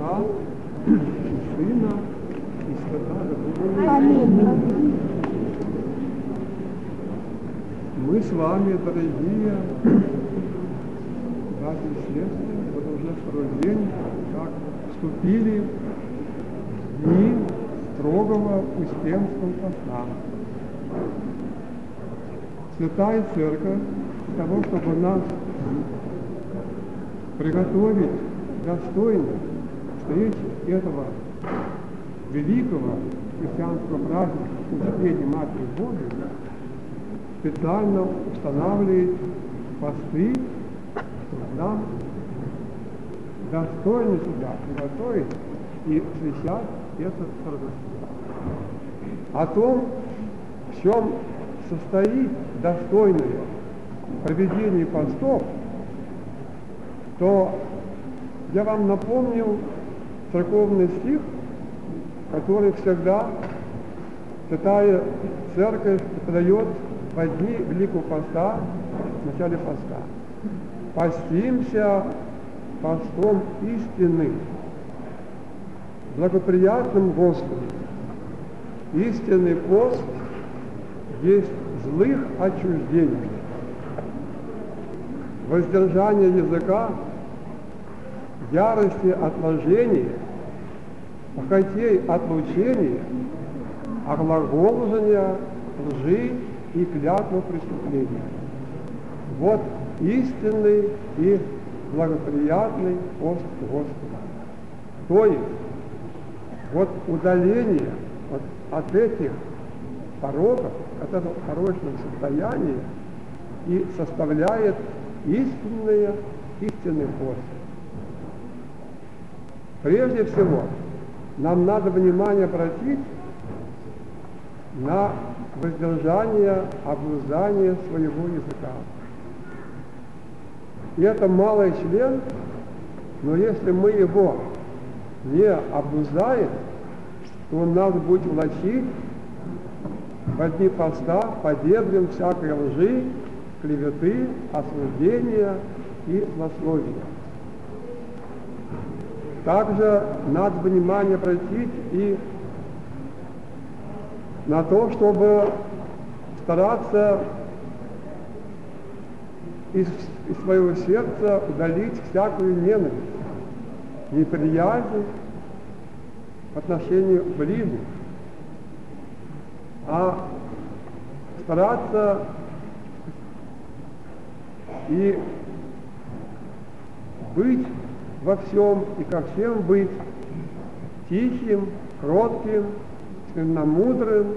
Отца, и Сына, и Святого Духа. Аминь. Мы с вами, дорогие братья и сестры, вот уже второй день, как вступили в дни строгого Успенского поста. Святая Церковь, для того, чтобы нас приготовить достойно встречи этого великого христианского праздника Успения Матери Божией, специально устанавливает посты, чтобы нам достойно себя приготовить и освящать это торжество. О том, в чем состоит достойное проведение постов, то я вам напомнил церковный стих, который всегда Святая Церковь подает во дни Великого Поста, в начале поста. Постимся постом истины, благоприятным Господу. Истинный пост есть злых отчуждений, воздержание языка, ярости отложения, похотей отлучения, оглаголжения, лжи и клятву преступления. Вот истинный и благоприятный пост Господа. То есть, вот удаление от этих пороков, от этого порочного состояния и составляет истинный пост. Прежде всего, нам надо внимание обратить на воздержание, обуздание своего языка. И это малый член, но если мы его не обуздаем, то он нас будет влачить в дни поста по дебрям всякой лжи, клеветы, осуждения и злословия. Также надо внимание обратить и на то, чтобы стараться из своего сердца удалить всякую ненависть, неприязнь в отношении ближних, а стараться и быть во всем, и ко всем быть тихим, кротким, смирномудрым,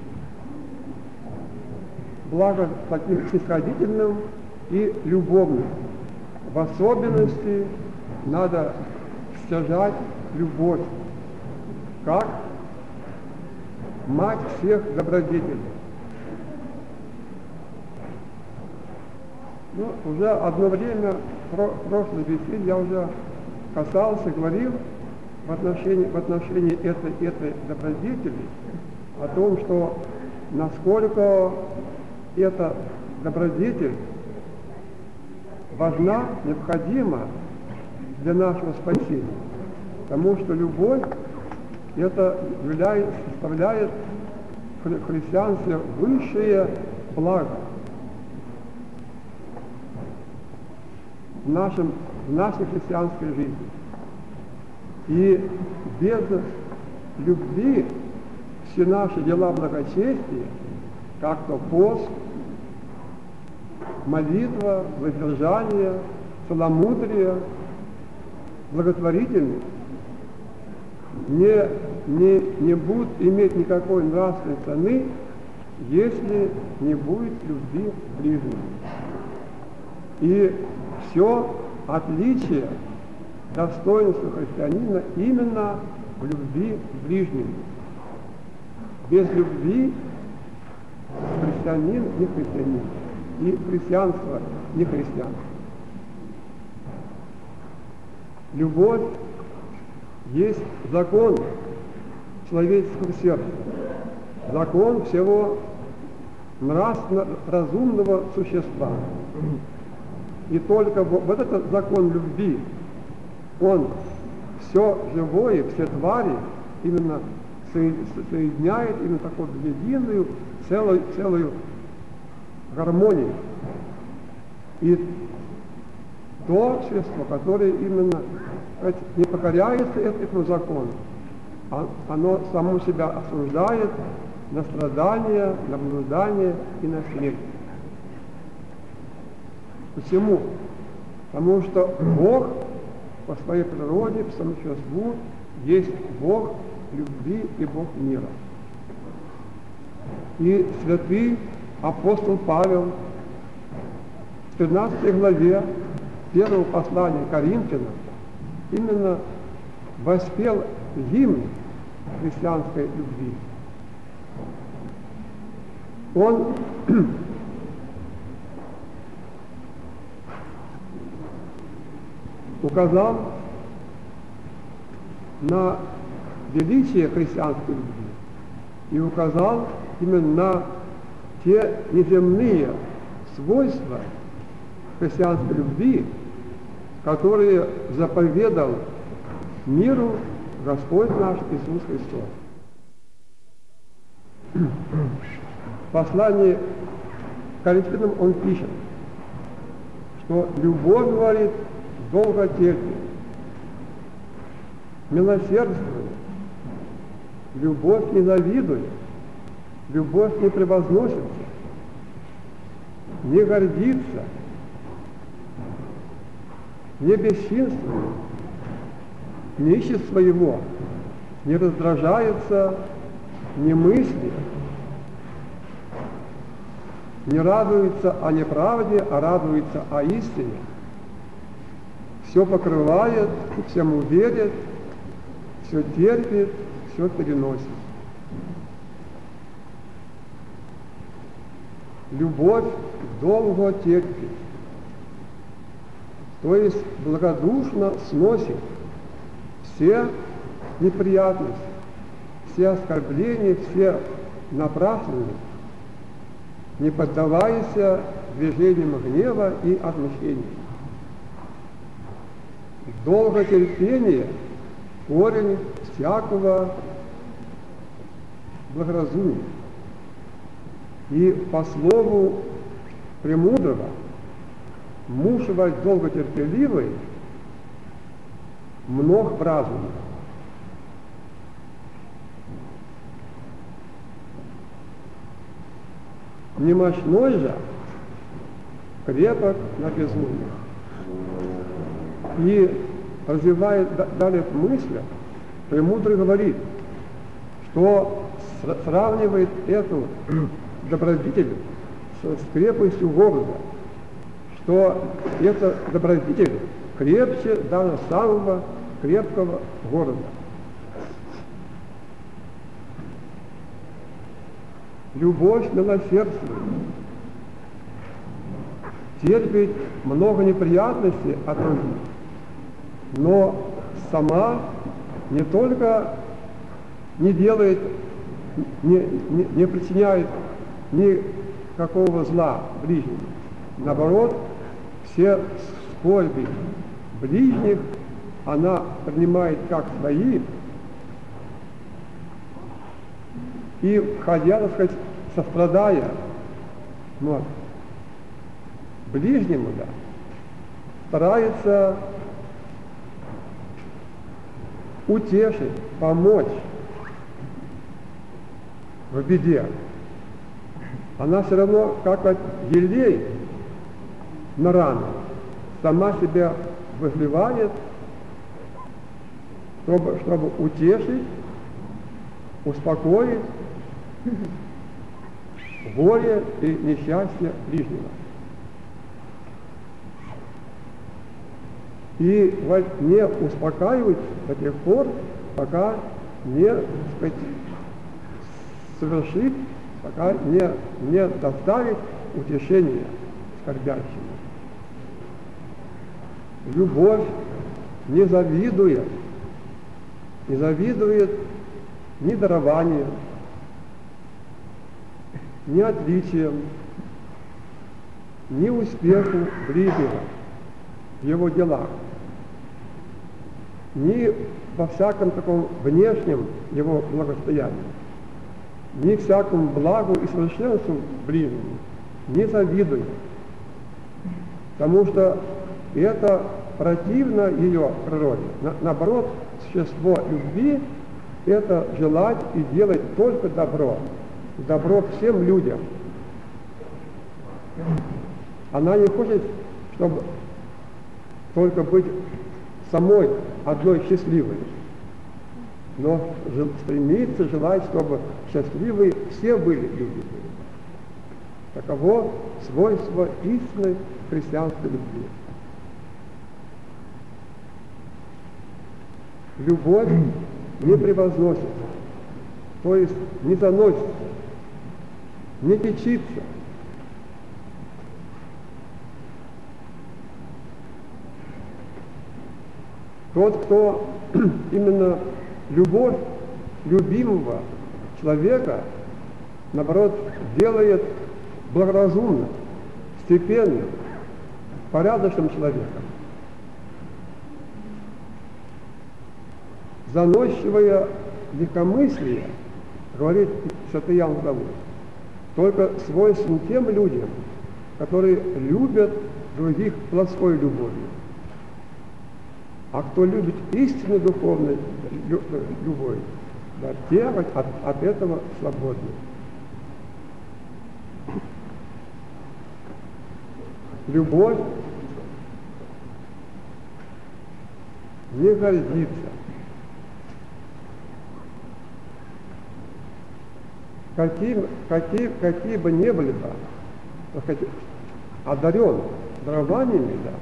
благо таким снисходительным и любовным. В особенности надо стяжать любовь, как мать всех добродетелей. Уже одно время, в прошлой беседе я уже касался, говорил в отношении этой добродетели о том, что насколько эта добродетель важна, необходима для нашего спасения. Потому что любовь это составляет в христианстве высшее благо в нашей христианской жизни. И без любви все наши дела благочестия, как то пост, молитва, воздержание, целомудрие, благотворительность, не будут иметь никакой нравственной цены, если не будет любви к ближнему. И все отличие достоинства христианина именно в любви к ближнему. Без любви христианин не христианин, и христианство не христианство. Любовь есть закон человеческого сердца, закон всего нравственно разумного существа. И только вот этот закон любви, он все живое, все твари именно соединяет именно такую единую, целую гармонию. И то общество, которое именно не покоряется этому закону, оно само себя осуждает на страдания, на блуждание и на смерть. Почему? Потому что Бог по своей природе, по своему существу, есть Бог любви и Бог мира. И святый апостол Павел в 13 главе первого послания Коринфянам именно воспел гимн христианской любви. Он указал на величие христианской любви и указал именно на те неземные свойства христианской любви, которые заповедал миру Господь наш Иисус Христос. В послании к Коринфянам он пишет, что любовь, говорит, долго терпит, милосердствует, любовь не завидует, любовь не превозносится, не гордится, не бесчинствует, не ищет своего, не раздражается, не мыслит, не радуется о неправде, а радуется о истине. Все покрывает, всему верит, все терпит, все переносит. Любовь долго терпит, то есть благодушно сносит все неприятности, все оскорбления, все напрасные, не поддаваясь движениям гнева и отмщения. Долготерпение – корень всякого благоразумия. И по слову премудрого, муж долготерпеливый, мног в разуме. Немощной же крепок на безумие. И развивает далее мысль, премудрый говорит, что сравнивает эту добродетель с крепостью города, что эта добродетель крепче даже самого крепкого города. Любовь милосердствует, терпит много неприятностей от других, но сама не только не делает, не причиняет никакого зла ближним, наоборот, все скорби ближних она принимает как свои, и, входя, так сказать, сострадая ближнему, да, старается утешить, помочь в беде. Она все равно, как вот елей на рану, сама себя выливает, чтобы утешить, успокоить горе и несчастье ближнего. И вот не успокаивать до тех пор, пока не, так сказать, совершит, пока не доставит утешение скорбящему. Любовь не завидует ни дарованием, ни отличием, ни успеху ближнего в его делах. ни во всяком таком внешнем его благосостоянии, ни к всякому благу и совершенству ближнему не завидуй, потому что это противно ее природе. Наоборот, существо любви – это желать и делать только добро, добро всем людям. Она не хочет, чтобы только быть самой одной счастливой, но стремится, желать, чтобы счастливые все были люди. Таково свойство истинной христианской любви. Любовь не превозносится, то есть не заносится, не кичится. Тот, кто именно любовь любимого человека, наоборот, делает благоразумным, степенным, порядочным человеком. Заносчивое легкомыслие, говорит святый Иоанн Златоуст, только свойственно тем людям, которые любят других плотской любовью. А кто любит истинную духовную любовь, да, те от этого свободны. Любовь не гордится. Какие бы ни были бы одарен дарованиями, да,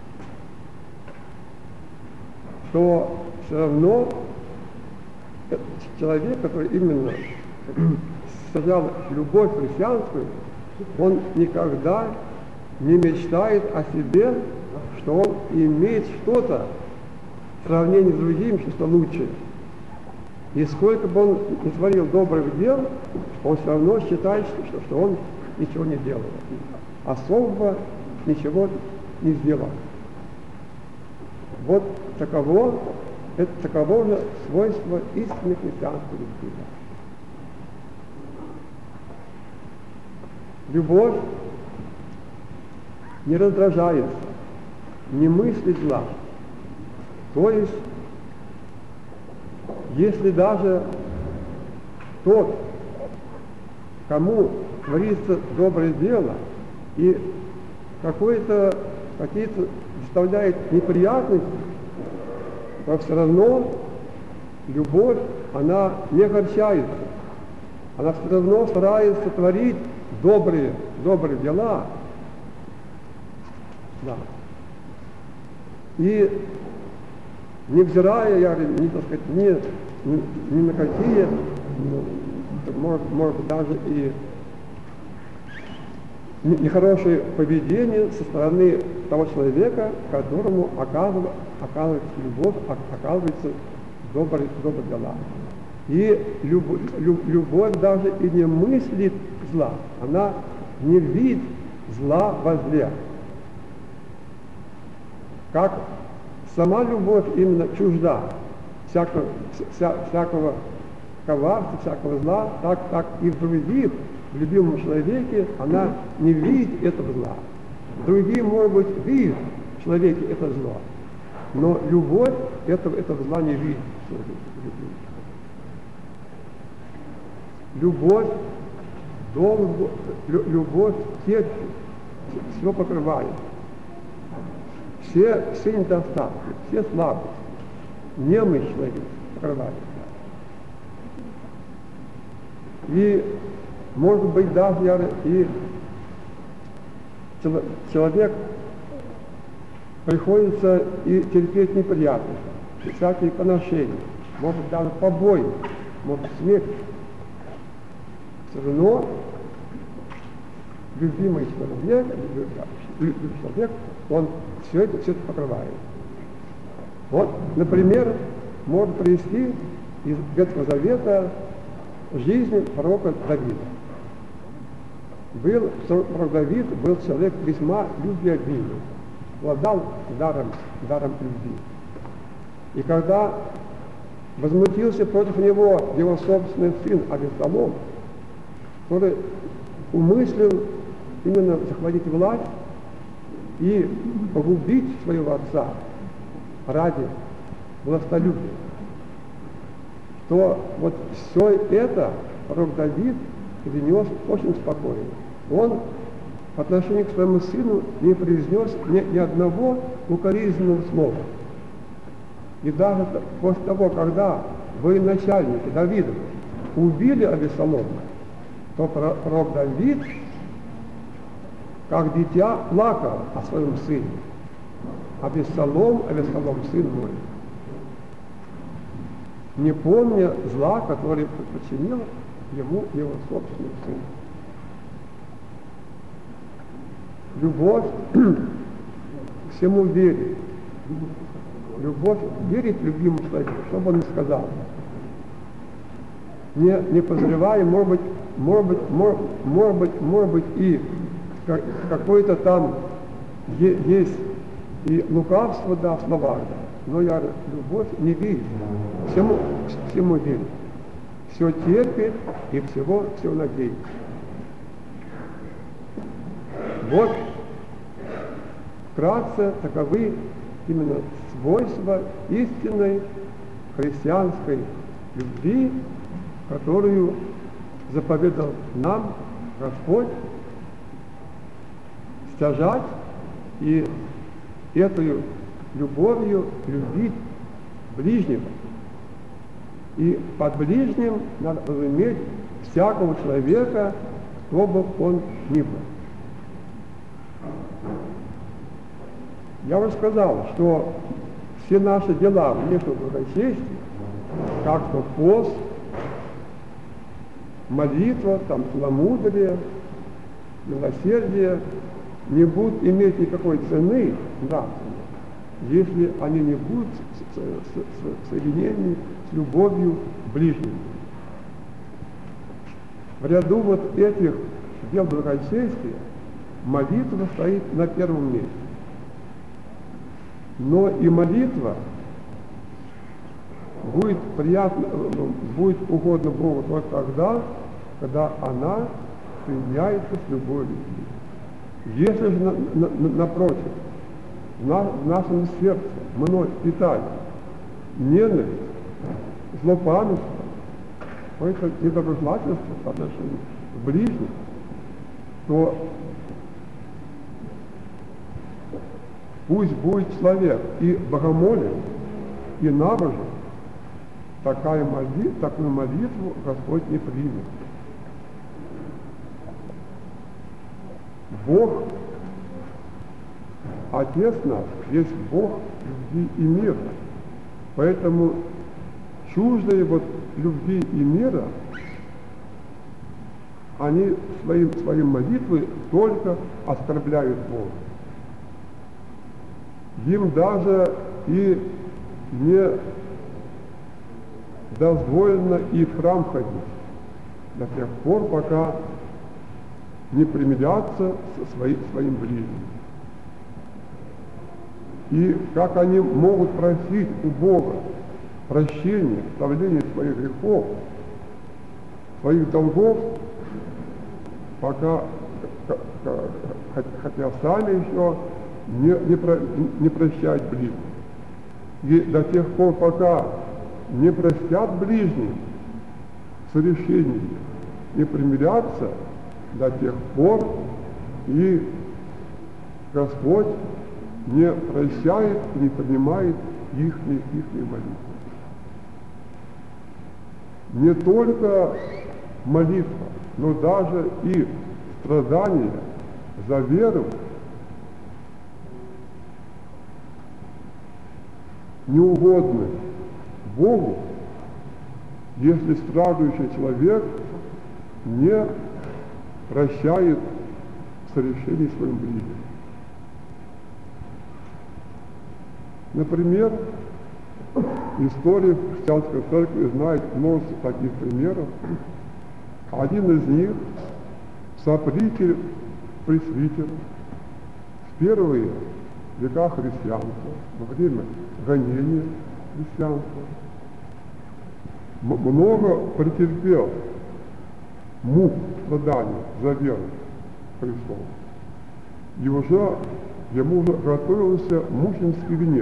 то все равно человек, который именно сажал любовь христианскую, он никогда не мечтает о себе, что он имеет что-то в сравнении с другим, что лучше. И сколько бы он не творил добрых дел, он все равно считает, что он ничего не делал. Особо ничего не сделал. Вот таково же свойство истинной христианской любви. Любовь не раздражается, не мыслит зла. То есть, если даже тот, кому творится доброе дело и какие-то доставляет неприятности, то все равно любовь, она не огорчается. Она все равно старается творить добрые дела. Да. И невзирая, я говорю, ни на какие, может быть, даже и нехорошее поведение со стороны того человека, которому оказывается любовь, оказывается добрые дела. И любовь даже и не мыслит зла, она не видит зла во зле. Как сама любовь именно чужда всякого коварства, всякого зла, так и в других, в любимом человеке, она не видит этого зла. Другие, может быть, видят в человеке это зло, но любовь этого зла не видит. Любовь терпит, все покрывает. Все недостатки, все слабости, немощь человека покрывает. И, может быть, даже и человек приходится и терпеть неприятности, всякие поношения, может даже побои, может смерть. Все равно любимый человек, он все это покрывает. Вот, например, можно привести из Ветхого Завета жизнь пророка Давида. Пророк Давид был человек весьма любвеобильный, обладал даром любви. И когда возмутился против него его собственный сын Авессалом, который умыслил именно захватить власть и погубить своего отца ради властолюбия, то вот все это пророк Давид перенес очень спокойно. Он по отношению к своему сыну не произнес ни одного укоризненного слова. И даже после того, когда военачальники Давида убили Авессалома, то пророк Давид, как дитя, плакал о своем сыне. Авессалом, сын мой. Не помня зла, который причинил ему его собственный сын. Любовь к всему верит. Любовь верит любимому человеку, что бы он ни сказал. Не подозревая, может быть и какое-то там есть и лукавство, да, в словах, да. Но я любовь не верит. Всему верит. Все терпит и все надеется. Вот вкратце таковы именно свойства истинной христианской любви, которую заповедал нам Господь стяжать и этой любовью любить ближнего. И под ближним надо разуметь всякого человека, кто бы он ни был. Я уже сказал, что все наши дела внешнего благочестия, как то пост, молитва, там, целомудрие, милосердие, не будут иметь никакой цены нравственной, если они не будут соединены с любовью к ближнему. В ряду вот этих дел благочестия молитва стоит на первом месте. Но и молитва будет угодно Богу только тогда, когда она соединяется с любовью. Если же, напротив, в нашем сердце мной питает ненависть, злопамятство, какое-то недоброжелательство по отношению к ближнему, то пусть будет человек и богомолен, и набожен, такую молитву Господь не примет. Бог, Отец наш, есть Бог любви и мира. Поэтому чуждые вот любви и мира, они своей молитвой только оскорбляют Бога. Им даже и не дозволено и в храм ходить до тех пор, пока не примирятся со своим ближним. И как они могут просить у Бога прощения, оставления своих грехов, своих долгов, пока, хотя сами еще не прощают ближним. И до тех пор, пока не простят ближним совершениями, не примирятся, до тех пор и Господь не прощает и не принимает их молитвы. Не только молитва, но даже и страдания за веру неугодны Богу, если страждущий человек не прощает совершений своим ближним. Например, история христианской церкви знает множество таких примеров. Один из них — сопритель пресвитер в первые века христианства, во время гонения христианства, много претерпел мук, страданий за веру в Христос. И уже ему уже готовился мученический венец.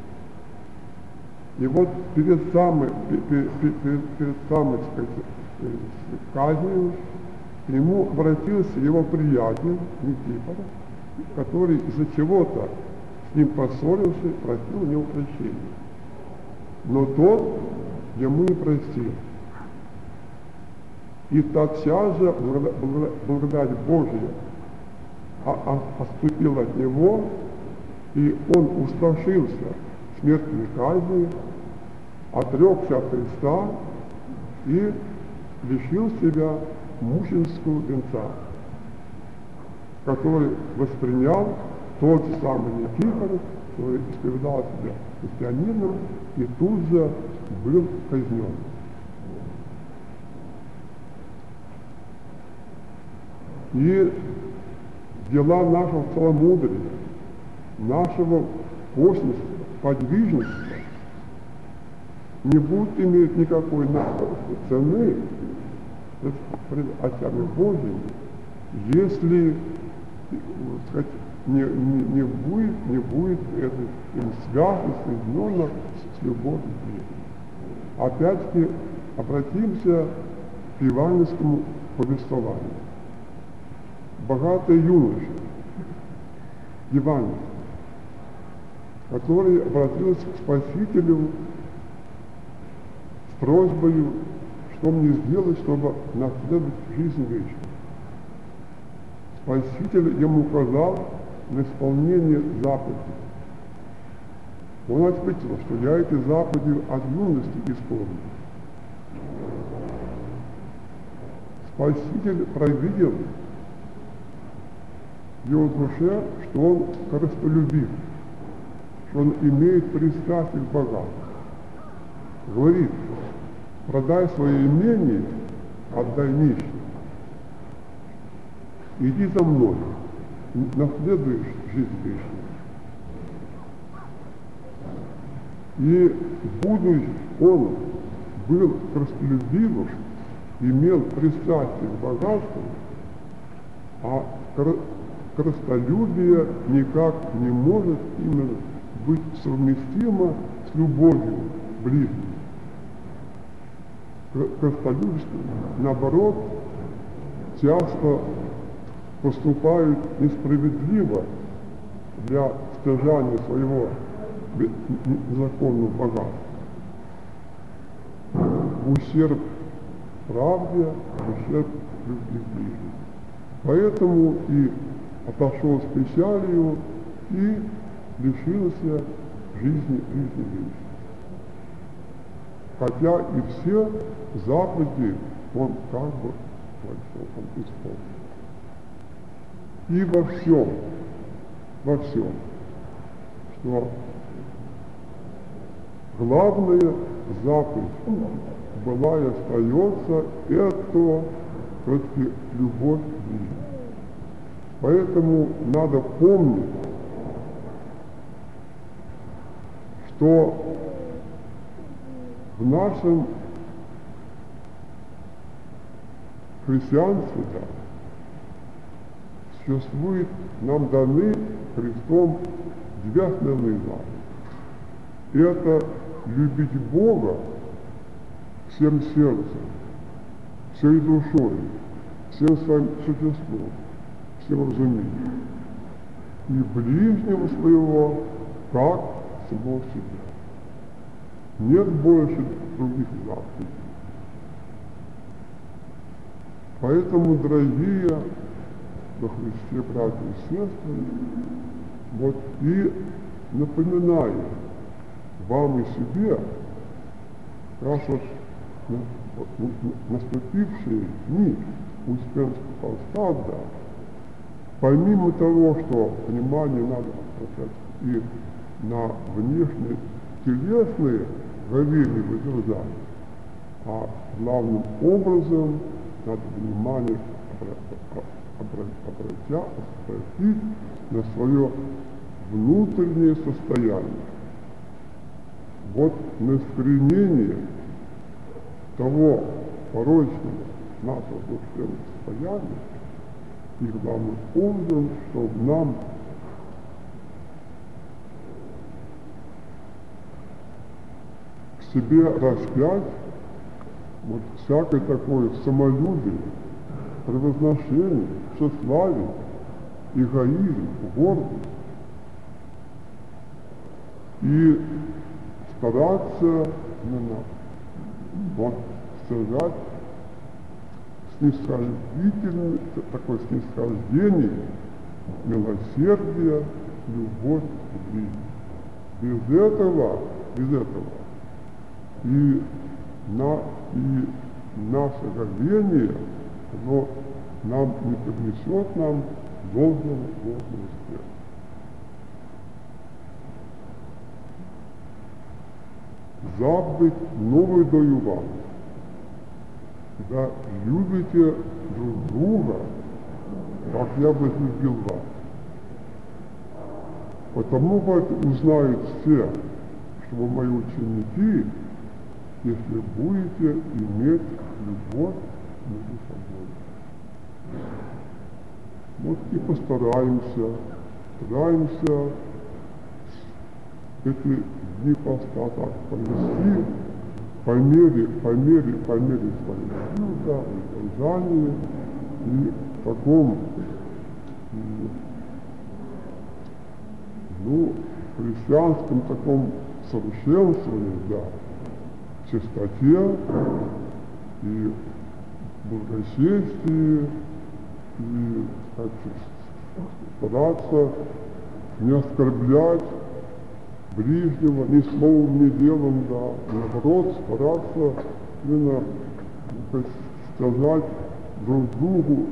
И вот перед самой, сказать, казнью к нему обратился его приятель Никифор, который из-за чего-то с ним поссорился, просил у него прощения. Но тот ему не простил. И тотчас же благодать Божия отступила от него, и он устрашился смертной казни, отрекся от Христа и лишил себя мученического венца, который воспринял тот самый Никифор, который исповедал себя христианином и тут же был казнен. И дела нашего целомудрия, нашего постности, подвижности не будут иметь никакой цены пред очами Божьими, если, сказать, не будет это связано, соединено с любовью к вере. Опять-таки обратимся к евангельскому повествованию. Богатый юноша, Иван, который обратился к Спасителю с просьбой, что мне сделать, чтобы наследовать жизнь вечную. Спаситель ему указал на исполнение заповедей. Он ответил, что я эти заповеди от юности исполнил. Спаситель провидел в его душе, что он корыстолюбив, что он имеет пристрастие к богам. Говорит: продай свое имение, отдай нищим. Иди за мной, наследуешь жизнь вечную. И будучи он был корыстолюбивым, имел пристрастие к богатству, а корыстолюбие никак не может именно быть совместимо с любовью к ближнему. Корыстолюбство, наоборот, часто поступают несправедливо для стяжания своего незаконного богатства. В ущерб правде, в ущерб любви к ближнему. Поэтому и отошел с печалью и лишился жизни вечной. Хотя и все заповеди он как бы исполнил. И во всем, что главная заповедь была и остается, это все-таки любовь к ближнему. Поэтому надо помнить, что в нашем христианстве, существует, нам даны Христом две основные заповеди. Это любить Бога всем сердцем, всей душой, всем своим существом, всем разумением, и ближнего своего, как самого себя. Нет больше других заповедей. Поэтому, дорогие во Христе братья и сестры, вот и напоминаю вам и себе, как раз вот наступившие дни Успенского поста, помимо того, что внимание надо обращать и на внешние телесные говели выдержать, а главным образом надо внимание обратить на свое внутреннее состояние. вот на искоренение того порочного нашего душевного состояния, и главным образом, чтобы нам к себе распять вот всякое такое самолюбие, превозношение, тщеславие, эгоизм, гордость. И стараться вот стяжать снисходительное, такое снисхождение, милосердие, любовь к жизни. Без этого и наше гордение, оно нам не принесет нам должного успеха. Заповедь новую даю вам, когда любите друг друга, как я возлюбил вас. Потому вот узнают все, что вы мои ученики, если будете иметь любовь между собой. Вот и постараемся эти дни поста так провести по мере своих сил, да, удержания и в таком, христианском таком совершенствовании, да, в чистоте и благочестии, и стараться не оскорблять ближнего ни словом, ни делом, да, наоборот, стараться именно сказать друг другу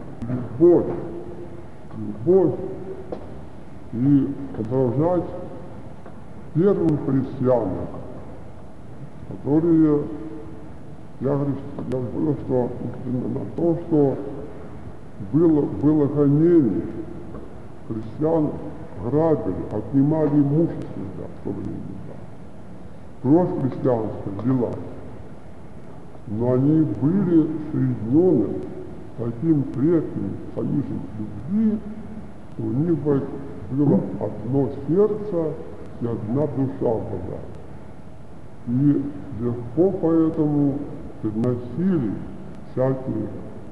любовь и продолжать первым христианам, которые, я говорю, что на то, что было гонение, христиан грабили, отнимали имущество, да, в то время, да. Кровь христианская лилась, но они были соединены таким крепким союзом любви, что у них было одно сердце и одна душа была. И легко поэтому переносили всякие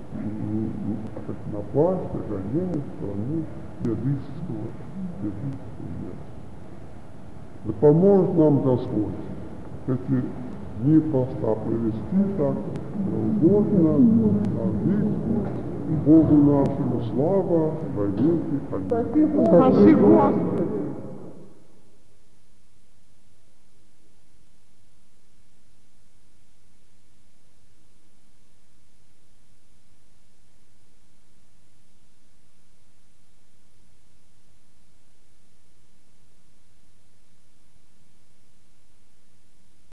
напасти, гонения со стороны языческого мира. Да поможет нам Господь эти дни поста провести так угодно, на веки, Богу нашему слава, во веки. Аминь. Спасибо, Господи.